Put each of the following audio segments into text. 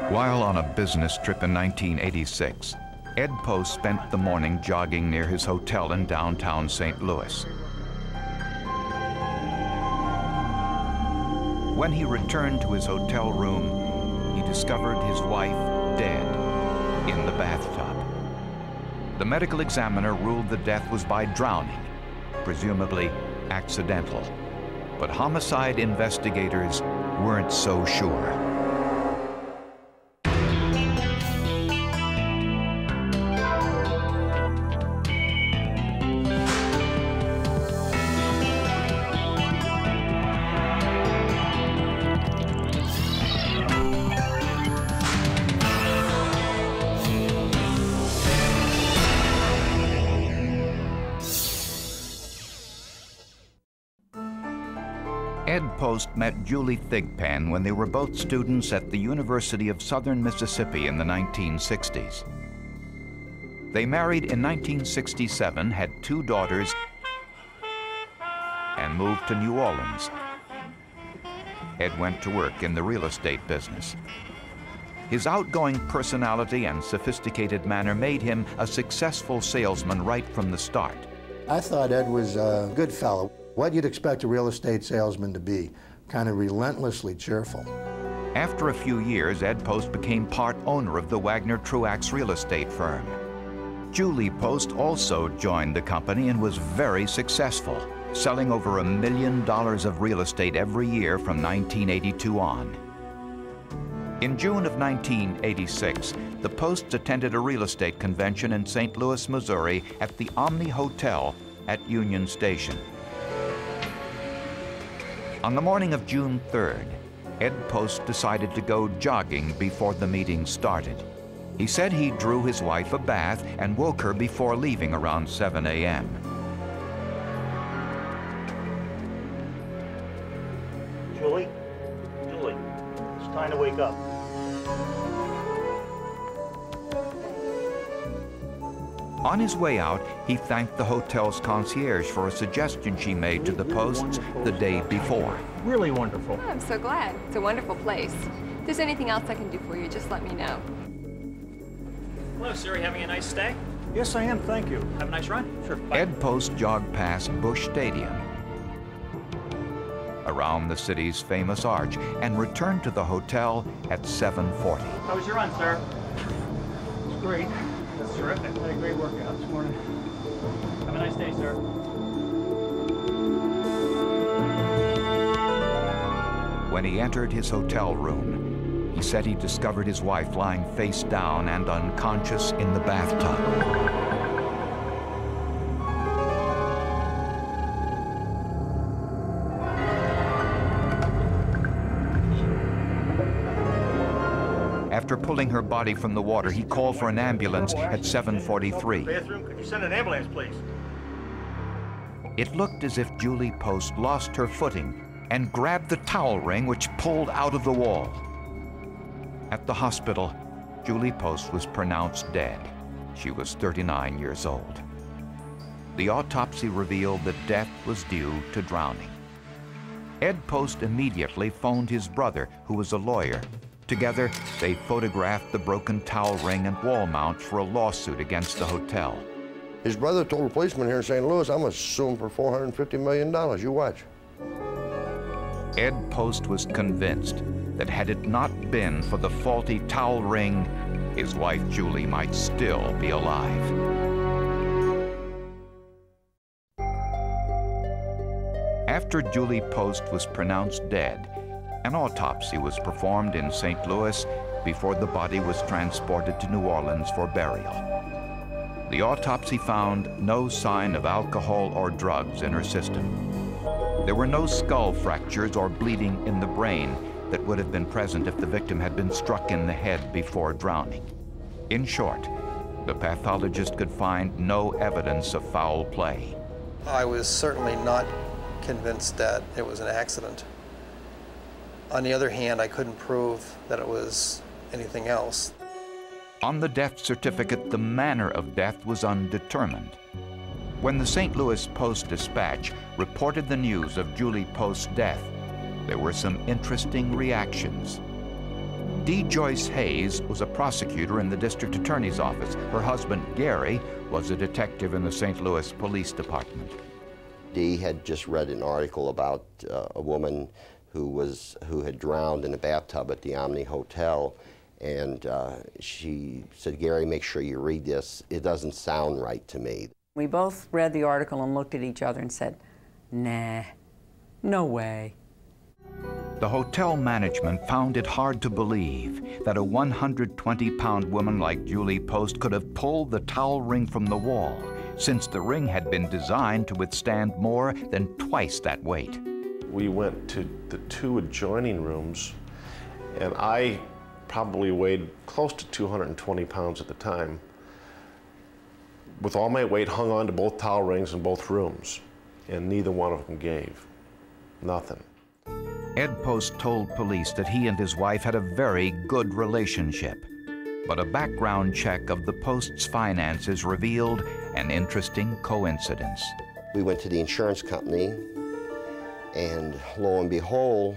While on a business trip in 1986, Ed Post spent the morning jogging near his hotel in downtown St. Louis. When he returned to his hotel room, he discovered his wife dead in the bathtub. The medical examiner ruled the death was by drowning, presumably accidental. But homicide investigators weren't so sure. Ed Post met Julie Thigpen when they were both students at the University of Southern Mississippi in the 1960s. They married in 1967, had 2 daughters, and moved to New Orleans. Ed went to work in the real estate business. His outgoing personality and sophisticated manner made him a successful salesman right from the start. I thought Ed was a good fellow. What you'd expect a real estate salesman to be, kind of relentlessly cheerful. After a few years, Ed Post became part owner of the Wagner Truax real estate firm. Julie Post also joined the company and was very successful, selling over $1 million of real estate every year from 1982 on. In June of 1986, the Posts attended a real estate convention in St. Louis, Missouri at the Omni Hotel at Union Station. On the morning of June 3rd, Ed Post decided to go jogging before the meeting started. He said he drew his wife a bath and woke her before leaving around 7 a.m. Julie, it's time to wake up. On his way out, he thanked the hotel's concierge for a suggestion she made to the Posts the day before. Really wonderful. Oh, I'm so glad. It's a wonderful place. If there's anything else I can do for you, just let me know. Hello, sir. Are you having a nice stay? Yes, I am. Thank you. Have a nice run? Sure. Bye. Ed Post jogged past Busch Stadium, around the city's famous arch, and returned to the hotel at 7:40. How was your run, sir? It's great. That's terrific. Had a great workout this morning. Have a nice day, sir. When he entered his hotel room, he said he discovered his wife lying face down and unconscious in the bathtub. After pulling her body from the water, he called for an ambulance at 7:43. Bathroom, could you send an ambulance, please? It looked as if Julie Post lost her footing and grabbed the towel ring which pulled out of the wall. At the hospital, Julie Post was pronounced dead. She was 39 years old. The autopsy revealed that death was due to drowning. Ed Post immediately phoned his brother, who was a lawyer. Together, they photographed the broken towel ring and wall mounts for a lawsuit against the hotel. His brother told a policeman here in St. Louis, I'm gonna sue him for $450 million, you watch. Ed Post was convinced that had it not been for the faulty towel ring, his wife Julie might still be alive. After Julie Post was pronounced dead, an autopsy was performed in St. Louis before the body was transported to New Orleans for burial. The autopsy found no sign of alcohol or drugs in her system. There were no skull fractures or bleeding in the brain that would have been present if the victim had been struck in the head before drowning. In short, the pathologist could find no evidence of foul play. I was certainly not convinced that it was an accident. On the other hand, I couldn't prove that it was anything else. On the death certificate, the manner of death was undetermined. When the St. Louis Post-Dispatch reported the news of Julie Post's death, there were some interesting reactions. D. Joyce Hayes was a prosecutor in the district attorney's office. Her husband, Gary, was a detective in the St. Louis Police Department. Dee had just read an article about a woman who had drowned in a bathtub at the Omni Hotel, and she said, "Gary, make sure you read this. It doesn't sound right to me." We both read the article and looked at each other and said, "Nah, no way." The hotel management found it hard to believe that a 120-pound woman like Julie Post could have pulled the towel ring from the wall, since the ring had been designed to withstand more than twice that weight. We went to the 2 adjoining rooms, and I probably weighed close to 220 pounds at the time. With all my weight hung on to both towel rings in both rooms, and neither one of them gave. Nothing. Ed Post told police that he and his wife had a very good relationship, but a background check of the Post's finances revealed an interesting coincidence. We went to the insurance company, and lo and behold,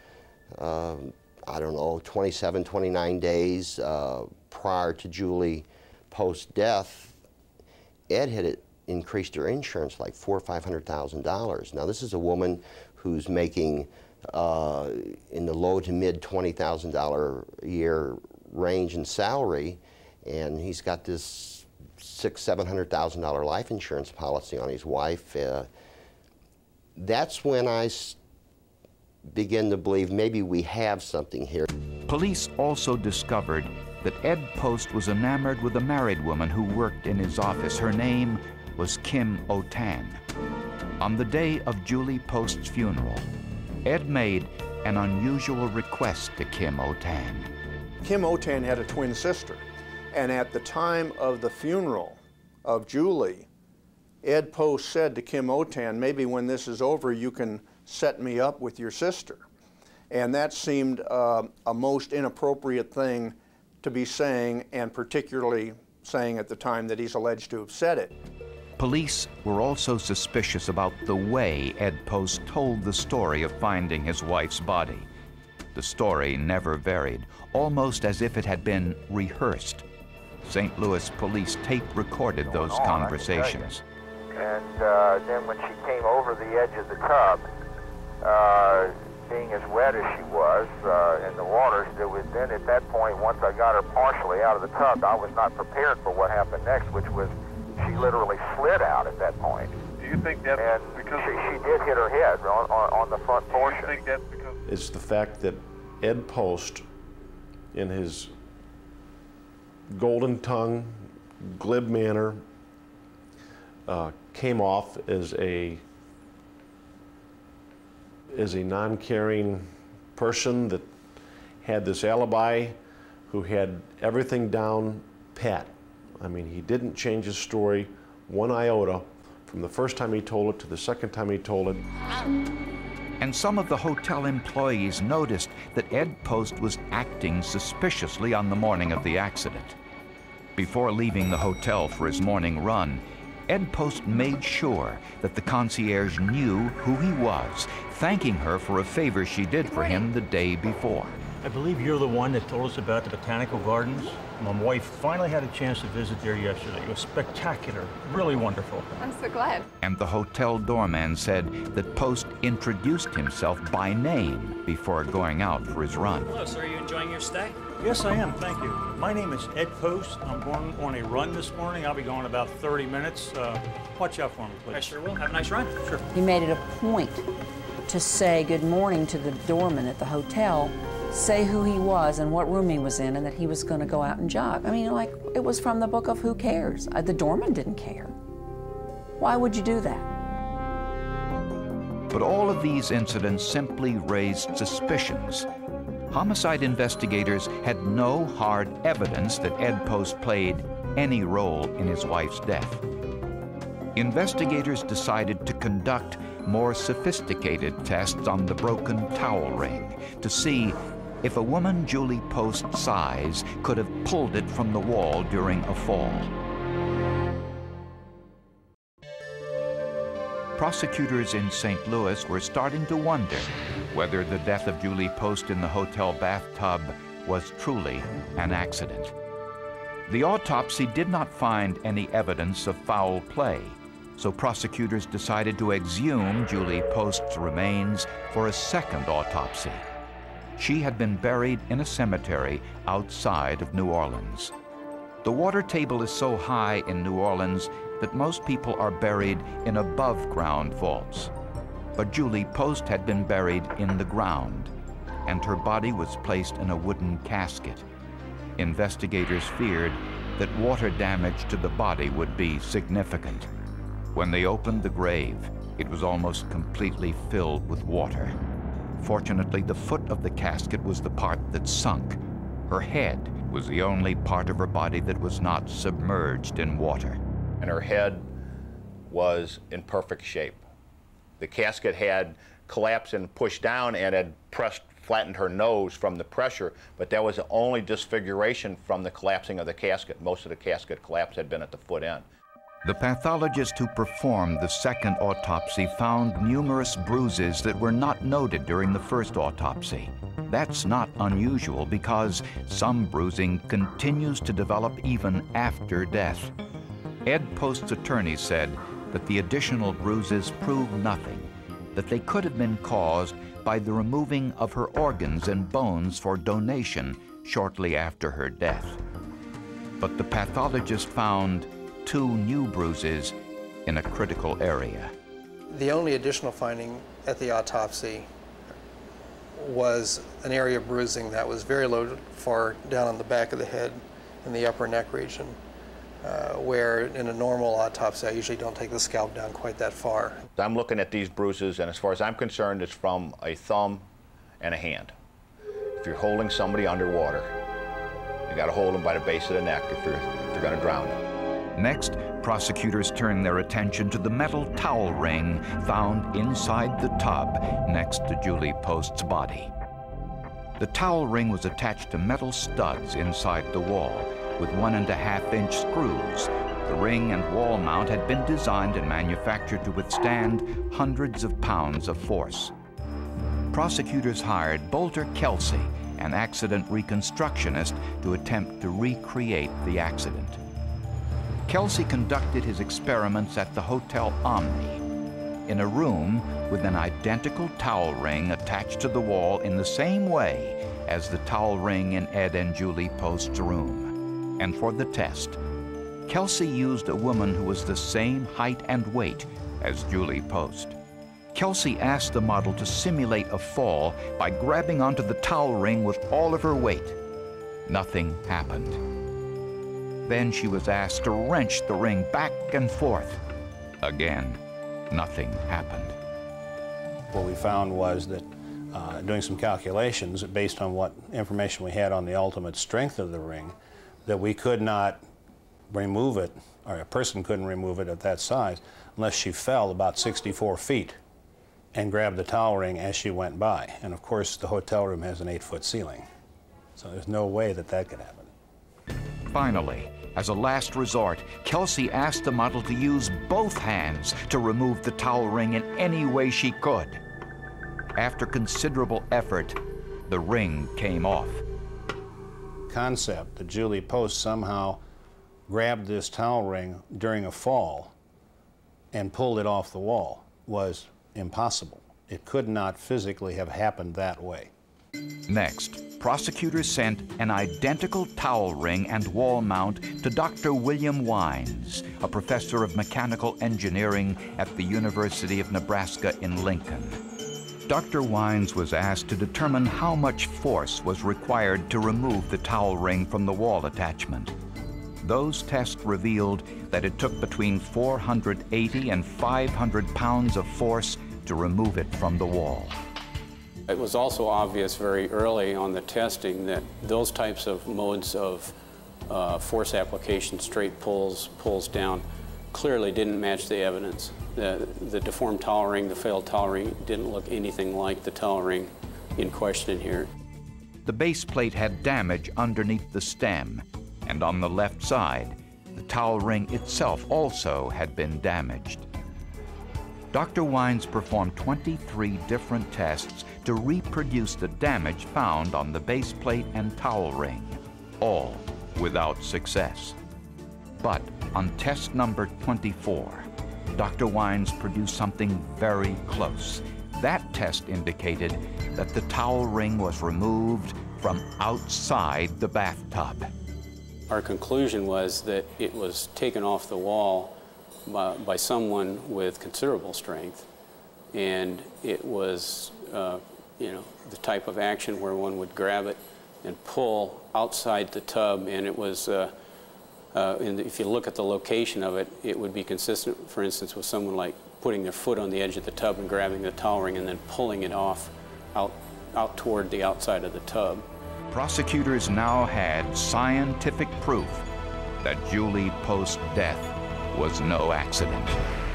I don't know, 27, 29 days prior to Julie Post's death, Ed had increased her insurance like $400,000 or $500,000. Now, this is a woman who's making in the low to mid $20,000 a year range in salary, and he's got this $600,000, $700,000 life insurance policy on his wife. That's when I begin to believe maybe we have something here. Police also discovered that Ed Post was enamored with a married woman who worked in his office. Her name was Kim Otan. On the day of Julie Post's funeral, Ed made an unusual request to Kim Otan. Kim Otan had a twin sister, and at the time of the funeral of Julie, Ed Post said to Kim Otan, "Maybe when this is over you can set me up with your sister." And that seemed a most inappropriate thing to be saying, and particularly saying at the time that he's alleged to have said it. Police were also suspicious about the way Ed Post told the story of finding his wife's body. The story never varied, almost as if it had been rehearsed. St. Louis police tape recorded those conversations. And then when she came over the edge of the tub, being as wet as she was in the water, then at that point, once I got her partially out of the tub, I was not prepared for what happened next, which was she literally slid out at that point. Do you think that's because she did hit her head on the front portion? Do you think that's because It's the fact that Ed Post, in his golden tongue, glib manner, came off as a non-caring person that had this alibi, who had everything down pat. I mean, he didn't change his story one iota from the first time he told it to the second time he told it. And some of the hotel employees noticed that Ed Post was acting suspiciously on the morning of the accident. Before leaving the hotel for his morning run, Ed Post made sure that the concierge knew who he was, thanking her for a favor she did for him the day before. I believe you're the one that told us about the botanical gardens. My wife finally had a chance to visit there yesterday. It was spectacular, really wonderful. I'm so glad. And the hotel doorman said that Post introduced himself by name before going out for his run. Hello, sir. Are you enjoying your stay? Yes, I am, thank you. My name is Ed Post. I'm going on a run this morning. I'll be going about 30 minutes. Watch out for me, please. I sure will. Have a nice run. Sure. He made it a point to say good morning to the doorman at the hotel, say who he was and what room he was in, and that he was going to go out and jog. I mean, like, it was from the book of Who Cares? The doorman didn't care. Why would you do that? But all of these incidents simply raised suspicions. Homicide investigators had no hard evidence that Ed Post played any role in his wife's death. Investigators decided to conduct more sophisticated tests on the broken towel ring to see if a woman Julie Post's size could have pulled it from the wall during a fall. Prosecutors in St. Louis were starting to wonder whether the death of Julie Post in the hotel bathtub was truly an accident. The autopsy did not find any evidence of foul play, so prosecutors decided to exhume Julie Post's remains for a second autopsy. She had been buried in a cemetery outside of New Orleans. The water table is so high in New Orleans that most people are buried in above-ground vaults. But Julie Post had been buried in the ground, and her body was placed in a wooden casket. Investigators feared that water damage to the body would be significant. When they opened the grave, it was almost completely filled with water. Fortunately, the foot of the casket was the part that sunk. Her head was the only part of her body that was not submerged in water. And her head was in perfect shape. The casket had collapsed and pushed down and had flattened her nose from the pressure, but that was the only disfiguration from the collapsing of the casket. Most of the casket collapse had been at the foot end. The pathologist who performed the second autopsy found numerous bruises that were not noted during the first autopsy. That's not unusual because some bruising continues to develop even after death. Ed Post's attorney said that the additional bruises proved nothing, that they could have been caused by the removing of her organs and bones for donation shortly after her death. But the pathologist found 2 new bruises in a critical area. The only additional finding at the autopsy was an area of bruising that was very low, far down on the back of the head in the upper neck region, where in a normal autopsy I usually don't take the scalp down quite that far. I'm looking at these bruises, and as far as I'm concerned, it's from a thumb and a hand. If you're holding somebody underwater, you got to hold them by the base of the neck if you're going to drown them. Next, prosecutors turned their attention to the metal towel ring found inside the tub next to Julie Post's body. The towel ring was attached to metal studs inside the wall with 1.5-inch screws. The ring and wall mount had been designed and manufactured to withstand hundreds of pounds of force. Prosecutors hired Bolter Kelsey, an accident reconstructionist, to attempt to recreate the accident. Kelsey conducted his experiments at the Hotel Omni, in a room with an identical towel ring attached to the wall in the same way as the towel ring in Ed and Julie Post's room. And for the test, Kelsey used a woman who was the same height and weight as Julie Post. Kelsey asked the model to simulate a fall by grabbing onto the towel ring with all of her weight. Nothing happened. Then she was asked to wrench the ring back and forth. Again, nothing happened. What we found was that doing some calculations based on what information we had on the ultimate strength of the ring, that we could not remove it, or a person couldn't remove it at that size, unless she fell about 64 feet and grabbed the towel ring as she went by. And of course, the hotel room has an 8-foot ceiling. So there's no way that that could happen. Finally, as a last resort, Kelsey asked the model to use both hands to remove the towel ring in any way she could. After considerable effort, the ring came off. Concept that Julie Post somehow grabbed this towel ring during a fall and pulled it off the wall was impossible. It could not physically have happened that way. Next, prosecutors sent an identical towel ring and wall mount to Dr. William Wines, a professor of mechanical engineering at the University of Nebraska in Lincoln. Dr. Wines was asked to determine how much force was required to remove the towel ring from the wall attachment. Those tests revealed that it took between 480 and 500 pounds of force to remove it from the wall. It was also obvious very early on the testing that those types of modes of force application, straight pulls, pulls down, clearly didn't match the evidence. The deformed towel ring, the failed towel ring, didn't look anything like the towel ring in question here. The base plate had damage underneath the stem, and on the left side, the towel ring itself also had been damaged. Dr. Wines performed 23 different tests to reproduce the damage found on the base plate and towel ring, all without success. But on test number 24, Dr. Wines produced something very close. That test indicated that the towel ring was removed from outside the bathtub. Our conclusion was that it was taken off the wall by someone with considerable strength, and it was, you know, the type of action where one would grab it and pull outside the tub, and it was, and if you look at the location of it, it would be consistent, for instance, with someone like putting their foot on the edge of the tub and grabbing the towel ring and then pulling it off out toward the outside of the tub. Prosecutors now had scientific proof that Julie Post's death was no accident.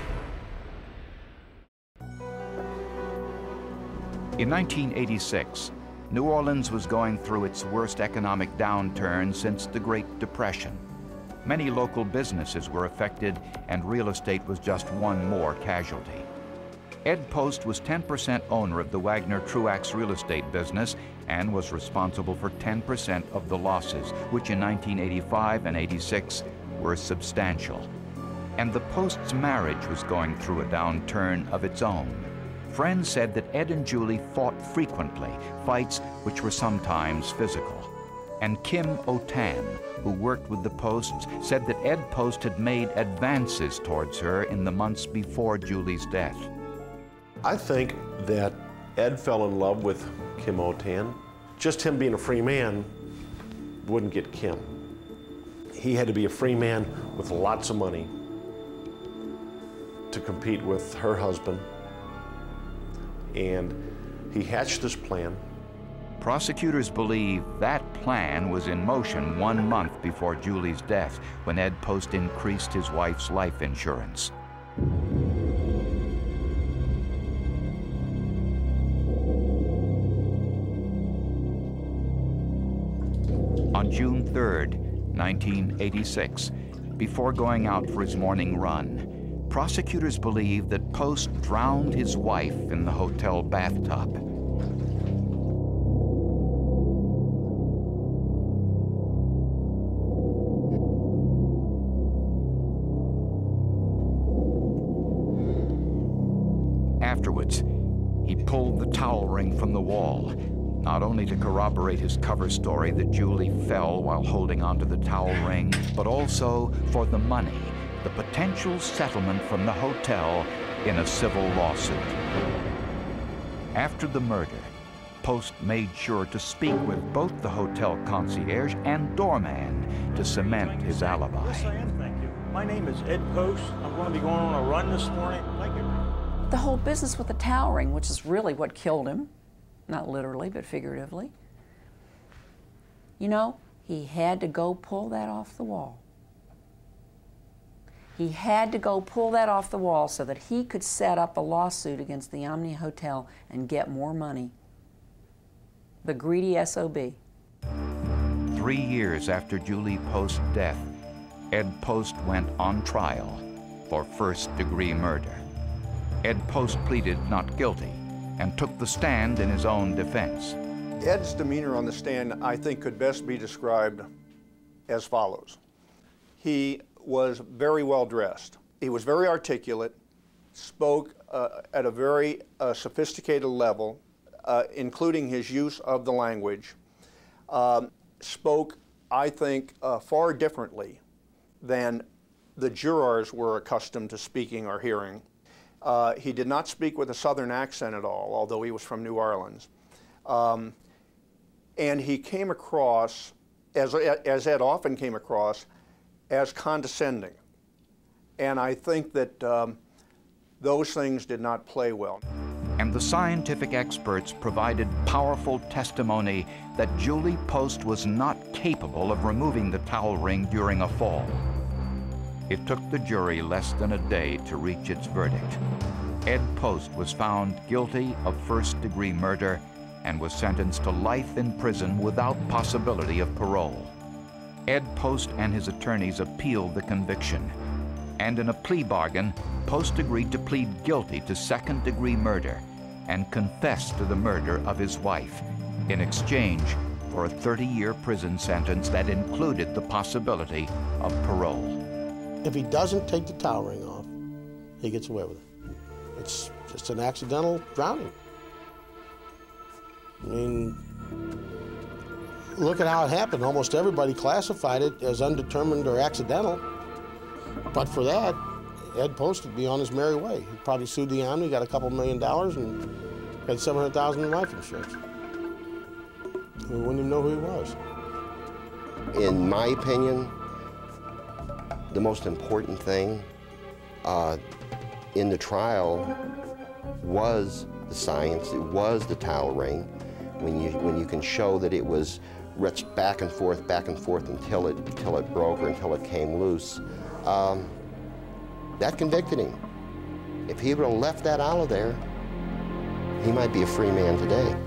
In 1986, New Orleans was going through its worst economic downturn since the Great Depression. Many local businesses were affected, and real estate was just one more casualty. Ed Post was 10% owner of the Wagner Truax real estate business and was responsible for 10% of the losses, which in 1985 and 86 were substantial. And the Post's marriage was going through a downturn of its own. Friends said that Ed and Julie fought frequently, fights which were sometimes physical. And Kim Otan, who worked with the Posts, said that Ed Post had made advances towards her in the months before Julie's death. I think that Ed fell in love with Kim Otan. Just him being a free man wouldn't get Kim. He had to be a free man with lots of money to compete with her husband. And he hatched this plan. Prosecutors believe that plan was in motion 1 month before Julie's death, when Ed Post increased his wife's life insurance. On June 3rd, 1986, before going out for his morning run, prosecutors believe that Post drowned his wife in the hotel bathtub. Afterwards, he pulled the towel ring from the wall, not only to corroborate his cover story that Julie fell while holding onto the towel ring, but also for the money, the potential settlement from the hotel in a civil lawsuit. After the murder, Post made sure to speak with both the hotel concierge and doorman to cement his alibi. Yes, I am, thank you. My name is Ed Post. I'm going to be going on a run this morning. Thank you. The whole business with the towel ring, which is really what killed him, not literally, but figuratively. You know, he had to go pull that off the wall. He had to go pull that off the wall so that he could set up a lawsuit against the Omni Hotel and get more money. The greedy SOB. 3 years after Julie Post's death, Ed Post went on trial for first-degree murder. Ed Post pleaded not guilty and took the stand in his own defense. Ed's demeanor on the stand, I think, could best be described as follows. He was very well dressed. He was very articulate, spoke at a very sophisticated level, including his use of the language, spoke, I think, far differently than the jurors were accustomed to speaking or hearing. He did not speak with a Southern accent at all, although he was from New Orleans. And he came across, as Ed often came across, as condescending. And I think that those things did not play well. And the scientific experts provided powerful testimony that Julie Post was not capable of removing the towel ring during a fall. It took the jury less than a day to reach its verdict. Ed Post was found guilty of first-degree murder and was sentenced to life in prison without possibility of parole. Ed Post and his attorneys appealed the conviction. And in a plea bargain, Post agreed to plead guilty to second-degree murder and confess to the murder of his wife in exchange for a 30-year prison sentence that included the possibility of parole. If he doesn't take the towel ring off, he gets away with it. It's just an accidental drowning. I mean, look at how it happened. Almost everybody classified it as undetermined or accidental. But for that, Ed Post would be on his merry way. He probably sued the Army, got a couple $1 million, and had $700,000 in life insurance. We wouldn't even know who he was. In my opinion, the most important thing in the trial was the science. It was the towel ring. When you can show that it was wrenched back and forth until it broke or until it came loose, that convicted him. If he would have left that out of there, he might be a free man today.